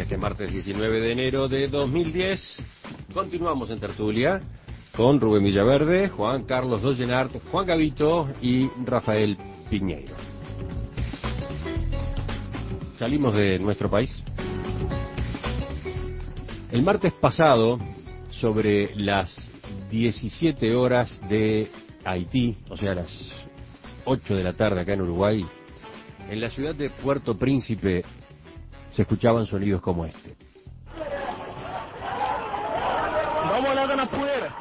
este martes 19 de enero de 2010. Continuamos en tertulia con Rubén Villaverde, Juan Carlos Dollenart, Juan Gavito y Rafael Piñeiro. Salimos de nuestro país. El martes pasado, sobre las 17 horas de Haití, o sea, las 8 de la tarde acá en Uruguay, en la ciudad de Puerto Príncipe se escuchaban sonidos como este. Vamos a la gana fuera.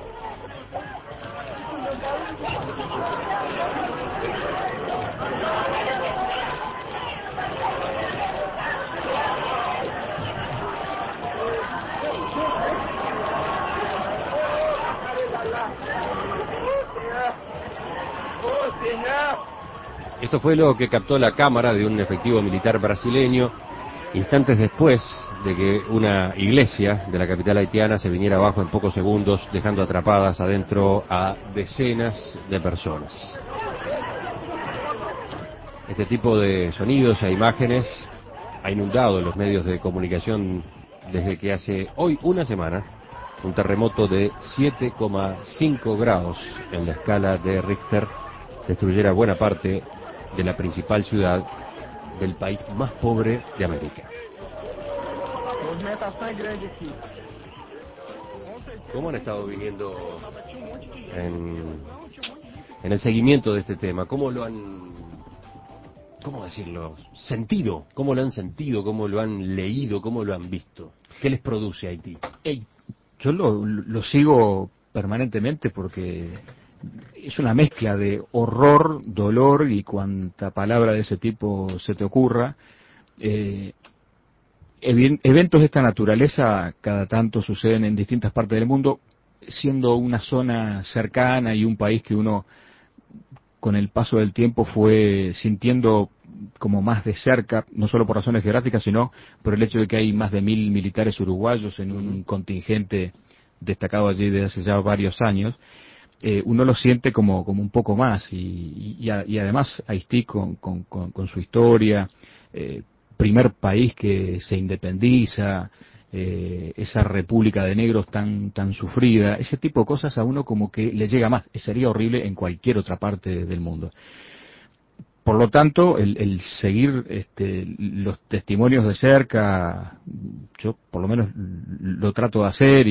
Esto fue lo que captó la cámara de un efectivo militar brasileño instantes después de que una iglesia de la capital haitiana se viniera abajo en pocos segundos, dejando atrapadas adentro a decenas de personas. Este tipo de sonidos e imágenes ha inundado los medios de comunicación desde que hace hoy una semana un terremoto de 7,5 grados en la escala de Richter destruyera buena parte de la principal ciudad del país más pobre de América. ¿Cómo han estado viniendo en el seguimiento de este tema? ¿Cómo lo han, cómo decirlo, sentido? ¿Cómo lo han sentido? ¿Cómo lo han leído? ¿Cómo lo han visto? ¿Qué les produce Haití? Yo lo sigo permanentemente porque es una mezcla de horror, dolor y cuanta palabra de ese tipo se te ocurra. Eventos de esta naturaleza cada tanto suceden en distintas partes del mundo, siendo una zona cercana y un país que uno con el paso del tiempo fue sintiendo como más de cerca, no solo por razones geográficas, sino por el hecho de que hay más de 1.000 militares uruguayos en un contingente destacado allí desde hace ya varios años. Uno lo siente como un poco más y además Haití con su historia, primer país que se independiza, esa república de negros tan sufrida, ese tipo de cosas a uno como que le llega más. Sería horrible en cualquier otra parte del mundo. Por lo tanto, el seguir los testimonios de cerca, yo por lo menos lo trato de hacer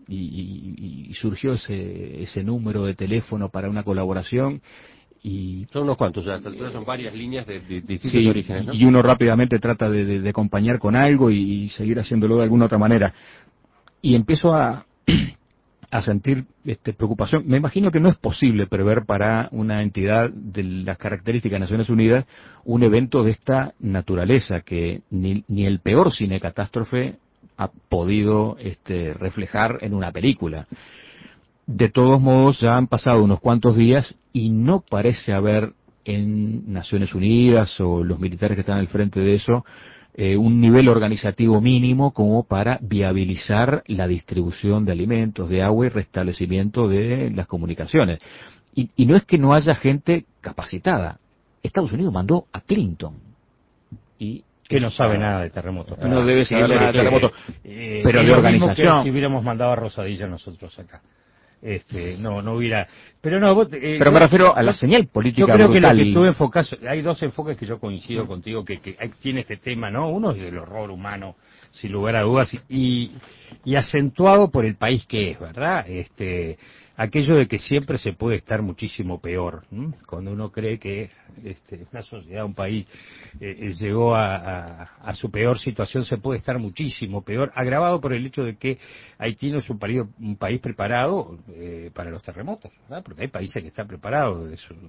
y surgió ese número de teléfono para una colaboración. Y son unos cuantos, ya, son varias líneas de distintos sí, orígenes, ¿no? Y uno rápidamente trata de acompañar con algo y seguir haciéndolo de alguna otra manera. Y empiezo a sentir preocupación. Me imagino que no es posible prever para una entidad de las características de Naciones Unidas un evento de esta naturaleza que ni el peor cine catástrofe ha podido reflejar en una película. De todos modos, ya han pasado unos cuantos días y no parece haber en Naciones Unidas o los militares que están al frente de eso un nivel organizativo mínimo como para viabilizar la distribución de alimentos, de agua y restablecimiento de las comunicaciones. Y no es que no haya gente capacitada. Estados Unidos mandó a Clinton. Y que no sabe nada de terremotos. No debe saber nada de terremotos, pero de organización. Que si hubiéramos mandado a Rosadilla nosotros acá. No hubiera. Pero no, pero me refiero a la señal política. Yo creo brutal. Que lo que tú enfocas, hay dos enfoques que yo coincido contigo que tiene este tema, ¿no? Uno es el horror humano, sin lugar a dudas, y acentuado por el país que es, ¿verdad? Aquello de que siempre se puede estar muchísimo peor, ¿m? Cuando uno cree que una sociedad, un país llegó a su peor situación, se puede estar muchísimo peor, agravado por el hecho de que Haití no es un país preparado para los terremotos, ¿verdad? Porque hay países que están preparados de su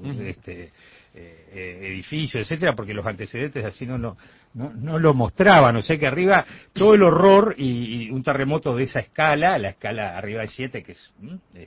edificios, etcétera, porque los antecedentes así no lo mostraban. O sea que arriba todo el horror y un terremoto de esa escala, la escala arriba de 7, que es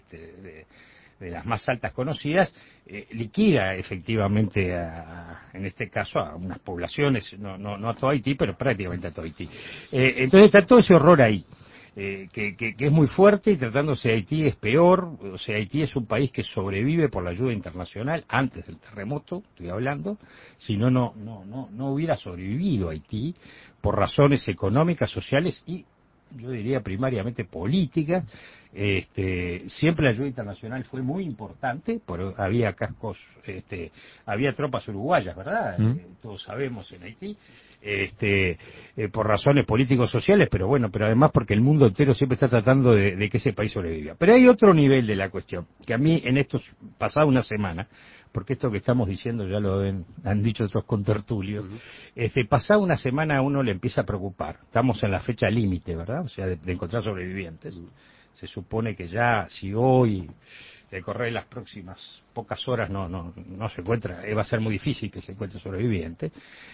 de las más altas conocidas, liquida efectivamente en este caso a unas poblaciones, no a todo Haití, pero prácticamente a todo Haití. Entonces está todo ese horror ahí. que es muy fuerte, y tratándose de Haití es peor. O sea, Haití es un país que sobrevive por la ayuda internacional antes del terremoto, estoy hablando. Si no, no hubiera sobrevivido Haití por razones económicas, sociales y yo diría primariamente políticas. Siempre la ayuda internacional fue muy importante, pero había cascos, había tropas uruguayas, ¿verdad? Todos sabemos en Haití, por razones políticos sociales, pero bueno, pero además porque el mundo entero siempre está tratando de que ese país sobreviva. Pero hay otro nivel de la cuestión, que a mí en estos, pasada una semana, porque esto que estamos diciendo ya lo han dicho otros contertulios, pasada una semana a uno le empieza a preocupar. Estamos en la fecha límite, ¿verdad? O sea, de encontrar sobrevivientes. Se supone que ya, si hoy, de correr las próximas pocas horas no se encuentra, va a ser muy difícil que se encuentre sobreviviente.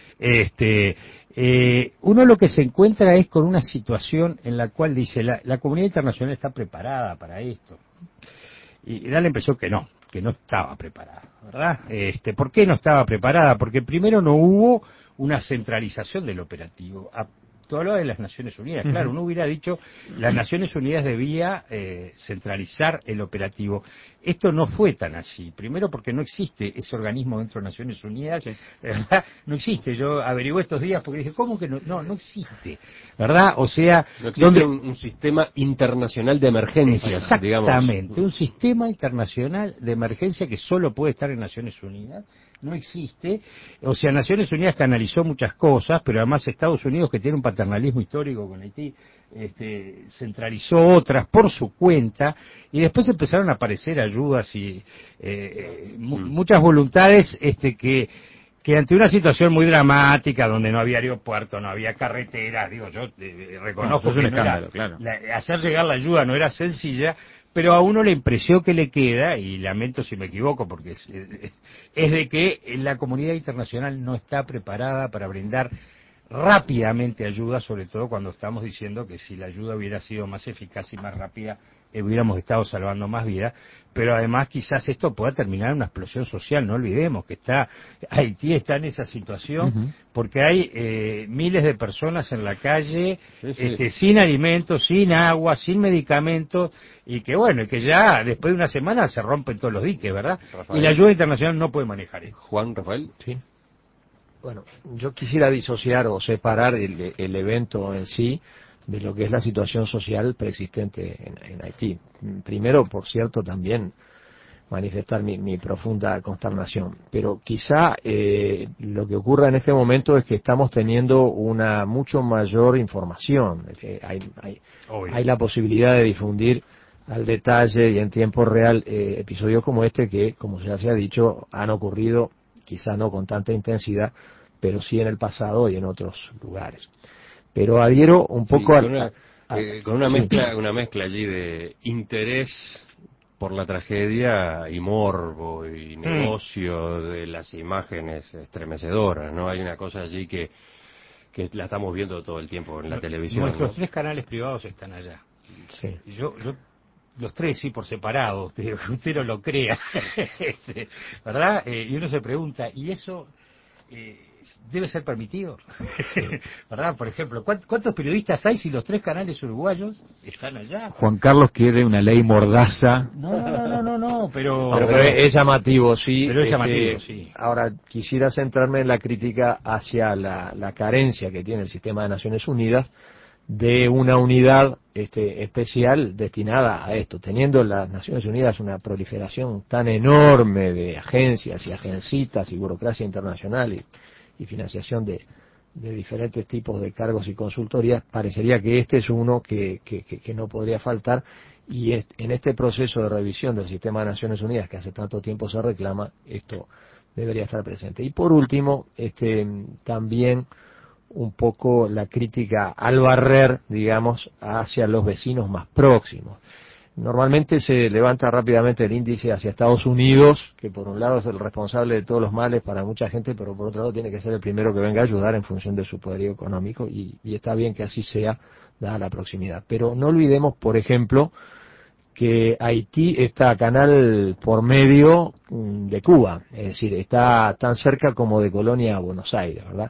Uno lo que se encuentra es con una situación en la cual dice, la comunidad internacional está preparada para esto. Y da la impresión que no estaba preparada, ¿verdad? ¿Por qué no estaba preparada? Porque primero no hubo una centralización del operativo. Tú hablabas de las Naciones Unidas, claro, uno hubiera dicho, las Naciones Unidas debía centralizar el operativo. Esto no fue tan así. Primero porque no existe ese organismo dentro de Naciones Unidas, ¿verdad? No existe. Yo averigué estos días porque dije, ¿cómo que no? No existe, ¿verdad? O sea, no existe un sistema internacional de emergencias, exactamente, digamos. un sistema internacional de emergencia que solo puede estar en Naciones Unidas. No existe. O sea, Naciones Unidas canalizó muchas cosas, pero además Estados Unidos, que tiene un paternalismo histórico con Haití, centralizó otras por su cuenta, y después empezaron a aparecer ayudas y muchas voluntades que ante una situación muy dramática, donde no había aeropuerto, no había carreteras, digo, yo reconozco que hacer llegar la ayuda no era sencilla, pero a uno la impresión que le queda, y lamento si me equivoco, porque es de que la comunidad internacional no está preparada para brindar rápidamente ayuda, sobre todo cuando estamos diciendo que si la ayuda hubiera sido más eficaz y más rápida, hubiéramos estado salvando más vidas, pero además quizás esto pueda terminar en una explosión social. No olvidemos que Haití está en esa situación porque hay miles de personas en la calle, sin alimentos, sin agua, sin medicamentos, y que bueno, que ya después de una semana se rompen todos los diques, ¿verdad? Rafael. Y la ayuda internacional no puede manejar esto. Juan, Rafael. Sí. Bueno, yo quisiera disociar o separar el evento en sí de lo que es la situación social preexistente en Haití. Primero, por cierto, también manifestar mi profunda consternación. Pero quizá lo que ocurra en este momento es que estamos teniendo una mucho mayor información. Hay la posibilidad de difundir al detalle y en tiempo real episodios como este que, como ya se ha dicho, han ocurrido quizá no con tanta intensidad, pero sí en el pasado y en otros lugares. Pero adhiero un poco con una mezcla allí de interés por la tragedia y morbo y negocio de las imágenes estremecedoras, ¿no? Hay una cosa allí que la estamos viendo todo el tiempo en la televisión. Nuestros 3 canales privados están allá. Sí. Y yo los 3 sí por separado, usted no lo crea, ¿verdad? Y uno se pregunta, ¿y eso debe ser permitido? ¿Verdad? Por ejemplo, ¿cuántos periodistas hay si los 3 canales uruguayos están allá? Juan Carlos quiere una ley mordaza. No, pero es llamativo, sí. Pero es llamativo, sí. Ahora, quisiera centrarme en la crítica hacia la carencia que tiene el sistema de Naciones Unidas de una unidad especial destinada a esto, teniendo las Naciones Unidas una proliferación tan enorme de agencias y agencitas y burocracia internacional y financiación de diferentes tipos de cargos y consultorías, parecería que este es uno que no podría faltar, y en este proceso de revisión del sistema de Naciones Unidas que hace tanto tiempo se reclama, esto debería estar presente. Y por último, también un poco la crítica al barrer, digamos, hacia los vecinos más próximos. Normalmente se levanta rápidamente el índice hacia Estados Unidos, que por un lado es el responsable de todos los males para mucha gente, pero por otro lado tiene que ser el primero que venga a ayudar en función de su poderío económico, y está bien que así sea, dada la proximidad. Pero no olvidemos, por ejemplo, que Haití está a canal por medio de Cuba, es decir, está tan cerca como de Colonia a Buenos Aires, ¿verdad?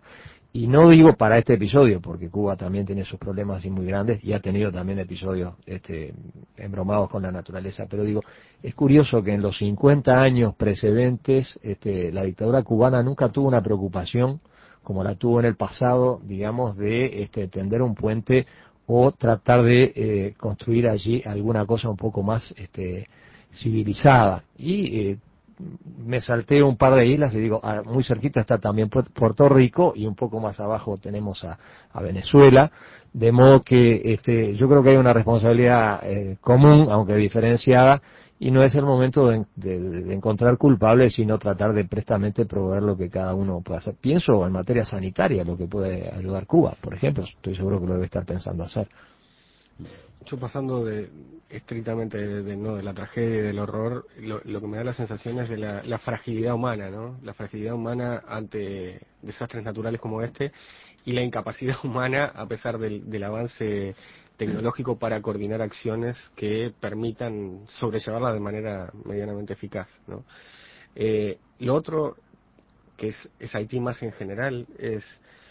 Y no digo para este episodio, porque Cuba también tiene sus problemas así muy grandes y ha tenido también episodios embromados con la naturaleza, pero digo, es curioso que en los 50 años precedentes la dictadura cubana nunca tuvo una preocupación como la tuvo en el pasado, digamos, de tender un puente o tratar de construir allí alguna cosa un poco más civilizada. Y me salté un par de islas y digo, muy cerquita está también Puerto Rico y un poco más abajo tenemos a Venezuela, de modo que yo creo que hay una responsabilidad común, aunque diferenciada, y no es el momento de encontrar culpables, sino tratar de prestamente proveer lo que cada uno puede hacer. Pienso en materia sanitaria, lo que puede ayudar Cuba, por ejemplo, estoy seguro que lo debe estar pensando hacer. Yo pasando estrictamente no de la tragedia y del horror, lo que me da la sensación es de la fragilidad humana, ¿no? La fragilidad humana ante desastres naturales como este y la incapacidad humana a pesar del avance tecnológico para coordinar acciones que permitan sobrellevarla de manera medianamente eficaz, ¿no? Lo otro que es Haití más en general es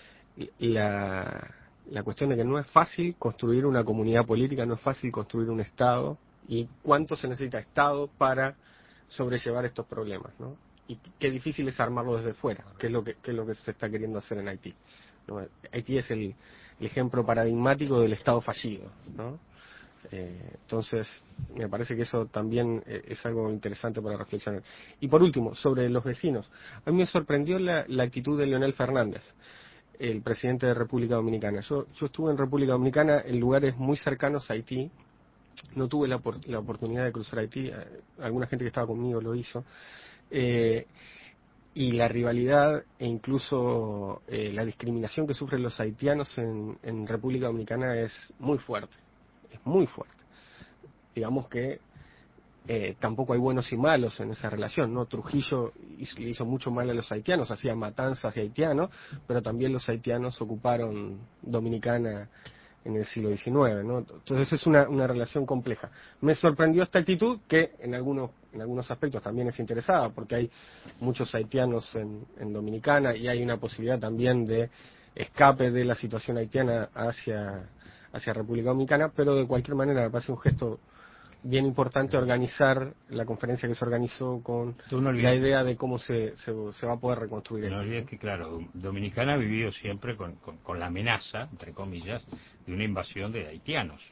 la cuestión de que no es fácil construir una comunidad política, no es fácil construir un Estado, y cuánto se necesita Estado para sobrellevar estos problemas, ¿no? Y qué difícil es armarlo desde fuera, que es lo que se está queriendo hacer en Haití, ¿no? Haití es el ejemplo paradigmático del Estado fallido, ¿no? Entonces, me parece que eso también es algo interesante para reflexionar. Y por último, sobre los vecinos, a mí me sorprendió la actitud de Leonel Fernández, el presidente de República Dominicana. Yo estuve en República Dominicana en lugares muy cercanos a Haití, no tuve la oportunidad de cruzar Haití, alguna gente que estaba conmigo lo hizo, y la rivalidad e incluso la discriminación que sufren los haitianos en República Dominicana es muy fuerte, Digamos que tampoco hay buenos y malos en esa relación, ¿no? Trujillo le hizo mucho mal a los haitianos, hacía matanzas de haitianos, pero también los haitianos ocuparon Dominicana en el siglo XIX, ¿no? Entonces es una relación compleja. Me sorprendió esta actitud, que en algunos aspectos también es interesada, porque hay muchos haitianos en Dominicana y hay una posibilidad también de escape de la situación haitiana hacia República Dominicana, pero de cualquier manera me parece un gesto bien importante organizar la conferencia que se organizó con la idea de cómo se va a poder reconstruir No olvides que, claro, Dominicana ha vivido siempre con la amenaza, entre comillas, de una invasión de haitianos,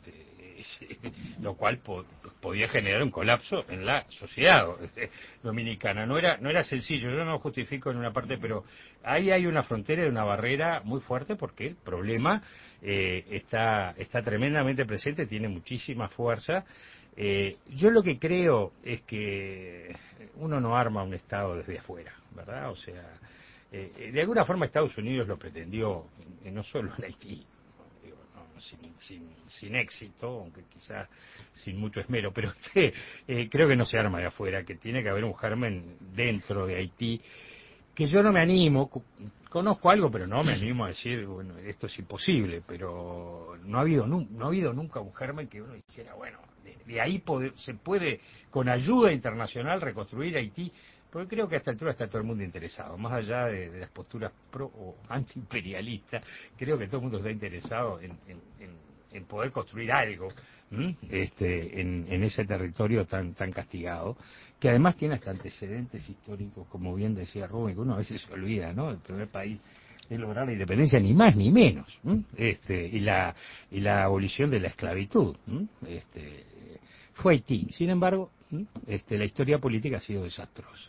lo cual podía generar un colapso en la sociedad dominicana. No era sencillo, yo no lo justifico en una parte, pero ahí hay una frontera y una barrera muy fuerte porque el problema está tremendamente presente, tiene muchísima fuerza. Yo lo que creo es que uno no arma un Estado desde afuera, ¿verdad? O sea, de alguna forma Estados Unidos lo pretendió, no solo en Haití, digo, no, sin éxito, aunque quizás sin mucho esmero, pero creo que no se arma de afuera, que tiene que haber un germen dentro de Haití, que yo no me animo, conozco algo, pero no me animo a decir, bueno, esto es imposible, pero no ha habido nunca un germen que uno dijera, bueno, de ahí se puede, con ayuda internacional, reconstruir Haití, porque creo que a esta altura está todo el mundo interesado, más allá de las posturas pro o antiimperialistas, creo que todo el mundo está interesado en poder construir algo en ese territorio tan castigado, que además tiene hasta antecedentes históricos, como bien decía Rubén, que uno a veces se olvida, ¿no? El primer país en lograr la independencia, ni más ni menos, y la abolición de la esclavitud, fue Haití. Sin embargo, la historia política ha sido desastrosa.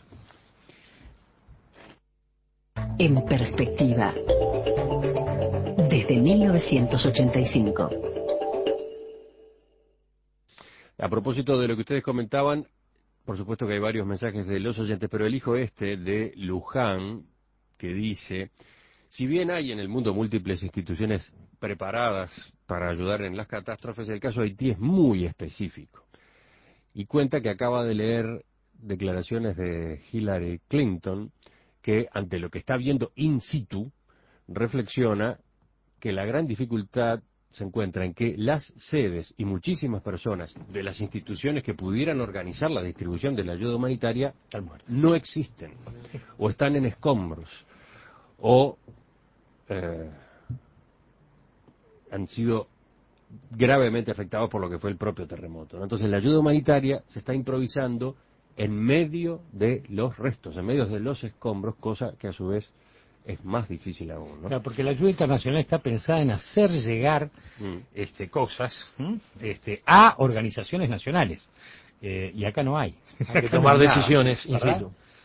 En perspectiva, desde 1985. A propósito de lo que ustedes comentaban, por supuesto que hay varios mensajes de los oyentes, pero elijo de Luján, que dice: si bien hay en el mundo múltiples instituciones preparadas para ayudar en las catástrofes, el caso de Haití es muy específico. Y cuenta que acaba de leer declaraciones de Hillary Clinton, que ante lo que está viendo in situ, reflexiona que la gran dificultad se encuentra en que las sedes y muchísimas personas de las instituciones que pudieran organizar la distribución de la ayuda humanitaria no existen, o están en escombros, o han sido gravemente afectados por lo que fue el propio terremoto, ¿no? Entonces la ayuda humanitaria se está improvisando en medio de los restos, en medio de los escombros, cosa que a su vez es más difícil aún, ¿no? Claro, porque la ayuda internacional está pensada en hacer llegar cosas a organizaciones nacionales. Y acá no hay. Hay que tomar decisiones in ¿verdad? situ.